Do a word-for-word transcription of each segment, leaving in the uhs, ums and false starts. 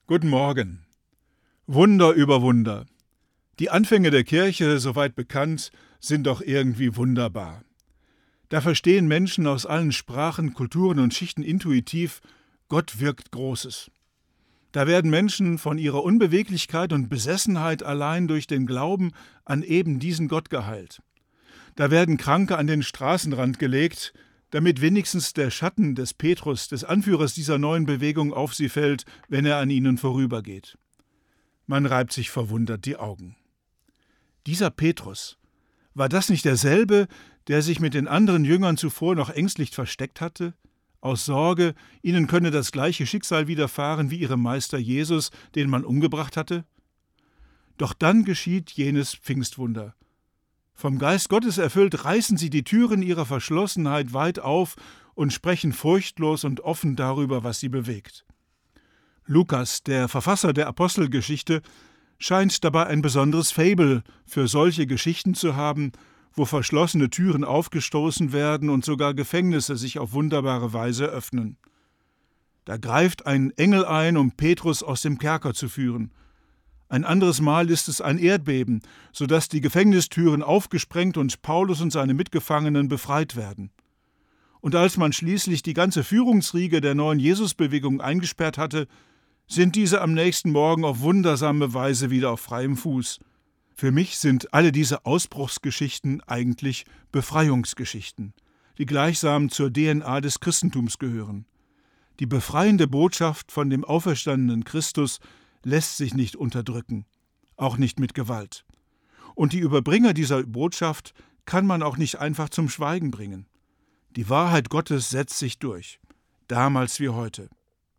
Guten Morgen. Wunder über Wunder. Die Anfänge der Kirche, soweit bekannt, sind doch irgendwie wunderbar. Da verstehen Menschen aus allen Sprachen, Kulturen und Schichten intuitiv, Gott wirkt Großes. Da werden Menschen von ihrer Unbeweglichkeit und Besessenheit allein durch den Glauben an eben diesen Gott geheilt. Da werden Kranke an den Straßenrand gelegt, damit wenigstens der Schatten des Petrus, des Anführers dieser neuen Bewegung, auf sie fällt, wenn er an ihnen vorübergeht. Man reibt sich verwundert die Augen. Dieser Petrus, war das nicht derselbe, der sich mit den anderen Jüngern zuvor noch ängstlich versteckt hatte? Aus Sorge, ihnen könne das gleiche Schicksal widerfahren wie ihrem Meister Jesus, den man umgebracht hatte? Doch dann geschieht jenes Pfingstwunder. Vom Geist Gottes erfüllt, reißen sie die Türen ihrer Verschlossenheit weit auf und sprechen furchtlos und offen darüber, was sie bewegt. Lukas, der Verfasser der Apostelgeschichte, scheint dabei ein besonderes Faible für solche Geschichten zu haben, wo verschlossene Türen aufgestoßen werden und sogar Gefängnisse sich auf wunderbare Weise öffnen. Da greift ein Engel ein, um Petrus aus dem Kerker zu führen. Ein anderes Mal ist es ein Erdbeben, sodass die Gefängnistüren aufgesprengt und Paulus und seine Mitgefangenen befreit werden. Und als man schließlich die ganze Führungsriege der neuen Jesusbewegung eingesperrt hatte, sind diese am nächsten Morgen auf wundersame Weise wieder auf freiem Fuß. Für mich sind alle diese Ausbruchsgeschichten eigentlich Befreiungsgeschichten, die gleichsam zur D N A des Christentums gehören. Die befreiende Botschaft von dem auferstandenen Christus lässt sich nicht unterdrücken, auch nicht mit Gewalt. Und die Überbringer dieser Botschaft kann man auch nicht einfach zum Schweigen bringen. Die Wahrheit Gottes setzt sich durch, damals wie heute.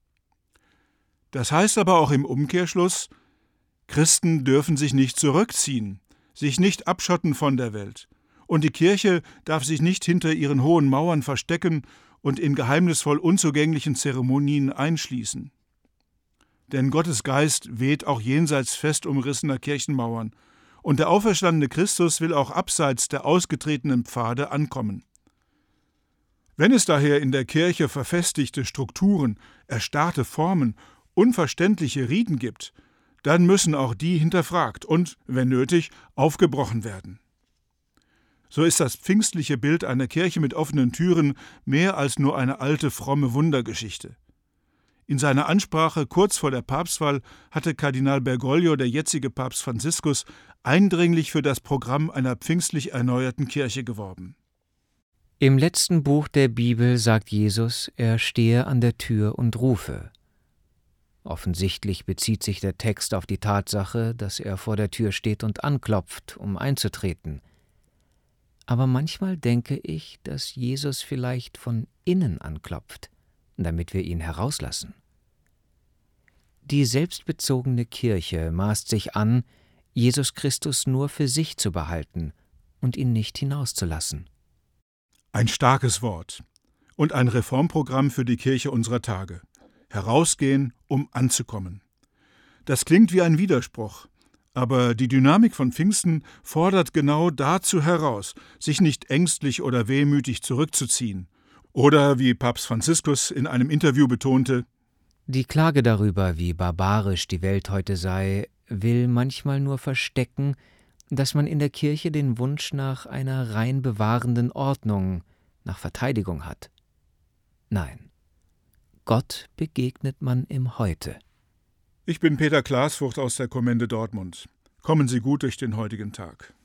Das heißt aber auch im Umkehrschluss, Christen dürfen sich nicht zurückziehen, sich nicht abschotten von der Welt. Und die Kirche darf sich nicht hinter ihren hohen Mauern verstecken und in geheimnisvoll unzugänglichen Zeremonien einschließen. Denn Gottes Geist weht auch jenseits fest umrissener Kirchenmauern, und der auferstandene Christus will auch abseits der ausgetretenen Pfade ankommen. Wenn es daher in der Kirche verfestigte Strukturen, erstarrte Formen, unverständliche Riten gibt, dann müssen auch die hinterfragt und, wenn nötig, aufgebrochen werden. So ist das pfingstliche Bild einer Kirche mit offenen Türen mehr als nur eine alte, fromme Wundergeschichte. In seiner Ansprache kurz vor der Papstwahl hatte Kardinal Bergoglio, der jetzige Papst Franziskus, eindringlich für das Programm einer pfingstlich erneuerten Kirche geworben. Im letzten Buch der Bibel sagt Jesus, er stehe an der Tür und rufe. Offensichtlich bezieht sich der Text auf die Tatsache, dass er vor der Tür steht und anklopft, um einzutreten. Aber manchmal denke ich, dass Jesus vielleicht von innen anklopft, damit wir ihn herauslassen. Die selbstbezogene Kirche maßt sich an, Jesus Christus nur für sich zu behalten und ihn nicht hinauszulassen. Ein starkes Wort und ein Reformprogramm für die Kirche unserer Tage. Herausgehen, um anzukommen. Das klingt wie ein Widerspruch, aber die Dynamik von Pfingsten fordert genau dazu heraus, sich nicht ängstlich oder wehmütig zurückzuziehen. Oder, wie Papst Franziskus in einem Interview betonte, die Klage darüber, wie barbarisch die Welt heute sei, will manchmal nur verstecken, dass man in der Kirche den Wunsch nach einer rein bewahrenden Ordnung, nach Verteidigung hat. Nein, Gott begegnet man im Heute. Ich bin Peter Glasfucht aus der Kommende Dortmund. Kommen Sie gut durch den heutigen Tag.